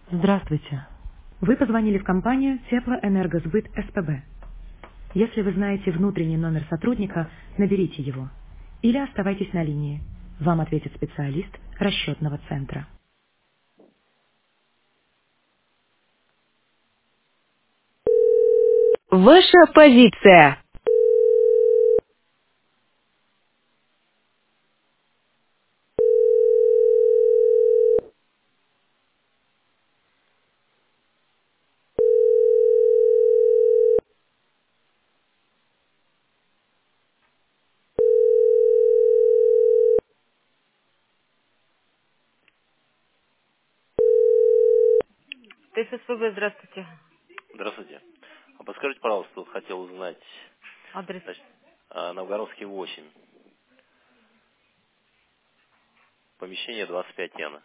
Здравствуйте. Вы позвонили в компанию Теплоэнергосбыт СПБ. Если вы знаете внутренний номер сотрудника, наберите его. Или оставайтесь на линии. Вам ответит специалист расчетного центра. Ваша позиция. ТССПБ, здравствуйте. Здравствуйте. А подскажите, пожалуйста, вот хотел узнать, Адрес. значит, Новгородский 8, помещение 25 Яна.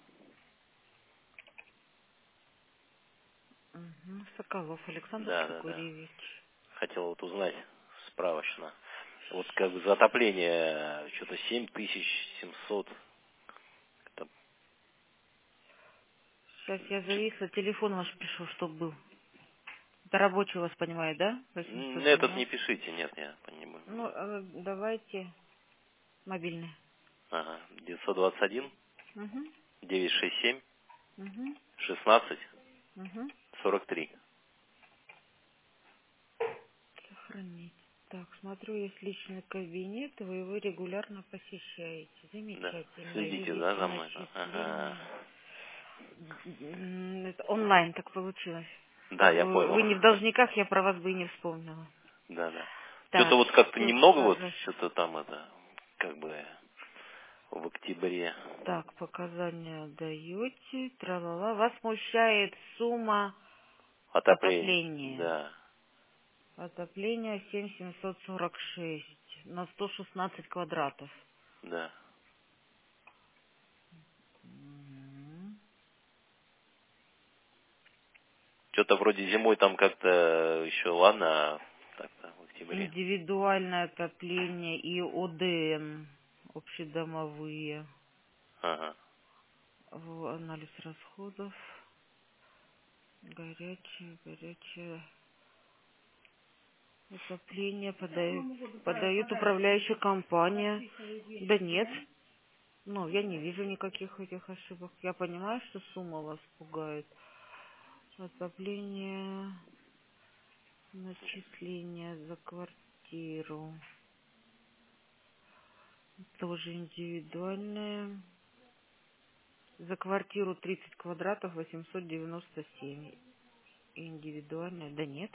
Соколов Александр Да, да, да. Григорьевич. Хотел вот узнать справочно. Вот как бы за отопление что-то 7700. Это, Сейчас я зависла, телефон ваш пришел, чтобы был. Это рабочий у вас, понимаю, да? 800 этот не звонок. пишите, нет, я не буду. Ну, давайте мобильный. Ага. 921 Угу, 967 угу, 16 угу. 43. Сохранить. Так, смотрю, есть личный кабинет, вы его регулярно посещаете. Да. Замечательно. Следите, да, Видите за мной? Ага. начисление. Это онлайн так получилось. Да, я Вы понял. не в должниках, я про вас бы и не вспомнила. Да, да. Что-то Так, вот как-то все немного вот, хорошо. что-то там это, как бы в октябре. Так, показания даете. Тра-ла-ла. Вас смущает сумма Отопление. отопления. Да, Отопление 7746 на 116 квадратов. да. Мгм. Что-то вроде зимой там как-то еще ладно, а так-то в октябре. Индивидуальное отопление и ОДН, общедомовые. Ага. Анализ расходов. Горячее. Отопление подает управляющая компания. Да нет. Ну, я не вижу никаких этих ошибок. Я понимаю, что сумма вас пугает. Отопление, начисление за квартиру. Тоже индивидуальное. За квартиру 30 квадратов 897. Индивидуальное. Да нет.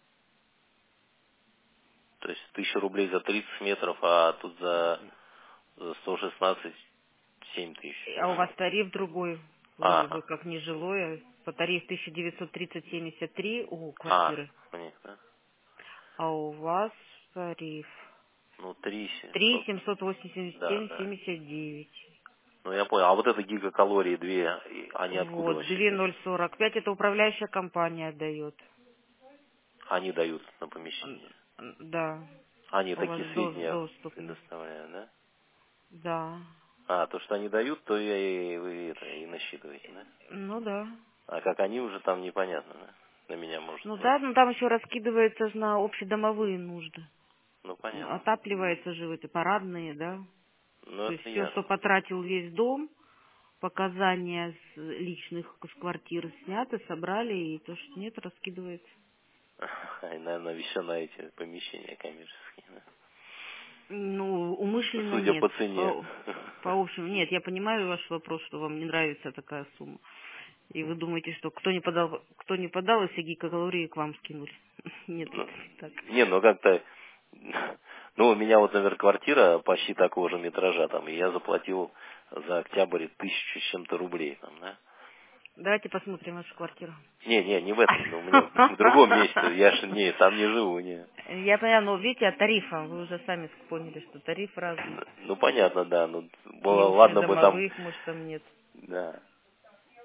То есть 1000 рублей за 30 метров, а тут за 116 7000, А у да? вас тариф другой. Вы Ага. как нежилое. По тариф 1930,73 у А, квартиры. понятно. А у вас тариф Ну, 3 3 700. Да, да. 787,79. Ну, я понял. А вот это гигакалории 2, они откуда Вот, вообще берут? 2045 это управляющая компания дает. Они дают на помещение. Да, Они у вас такие сведения доступ есть. предоставляют, да? Да. А, то, что они дают, то вы это и насчитываете, да? Ну да. А как они уже там непонятно, да? На меня, может, Ну нет. да, но там еще раскидывается ж на общедомовые нужды. Ну, Ну, понятно. отапливается же эти парадные, да. Ну, То есть это все, что ясно. потратил весь дом, показания с личных с квартир сняты, собрали, и то, что нет, раскидывается. И, наверное, еще на эти помещения коммерческие, да? Ну, умышленно Судя нет. по цене. По общему, нет, я понимаю ваш вопрос, что вам не нравится такая сумма. И вы думаете, что кто не подал, и все гигакалории к вам скинули. Нет, Ну, это не так. не, ну как-то... Ну, у меня вот, наверное, квартира почти такого же метража там, и я заплатил за октябрь 1000 с чем-то рублей там, да? Давайте посмотрим вашу квартиру. Не в этом, но у меня в другом месте. Я же не, там не живу, не. Я поняла, но видите, от тарифа, вы уже сами поняли, что тариф разный. Ну, понятно, да. Ну, И было, ладно бы там, общедомовых, может, там нет. да.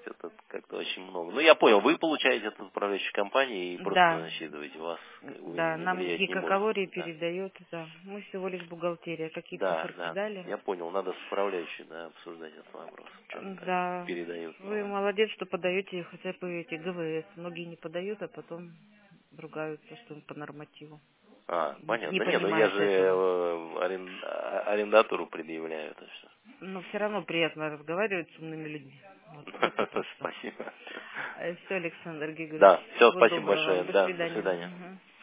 это как-то очень много. Ну, я понял, вы получаете от управляющей компании и просто насчитываете вас. Да, нам гигакалории да. передает, да. Мы всего лишь бухгалтерия. Какие цифры дали? Я понял, надо с управляющей, обсуждать этот вопрос. Да, передают. вы молодец, что подаете хотя бы эти ГВС. Многие не подают, а потом ругаются, что им по нормативу. Понятно. Не Нет, я же этого. арендатору предъявляю это все. Но все равно приятно разговаривать с умными людьми. Спасибо. Все, Александр Григорьевич. Да, все, Всего спасибо доброго. большое. До Да, свидания. до свидания.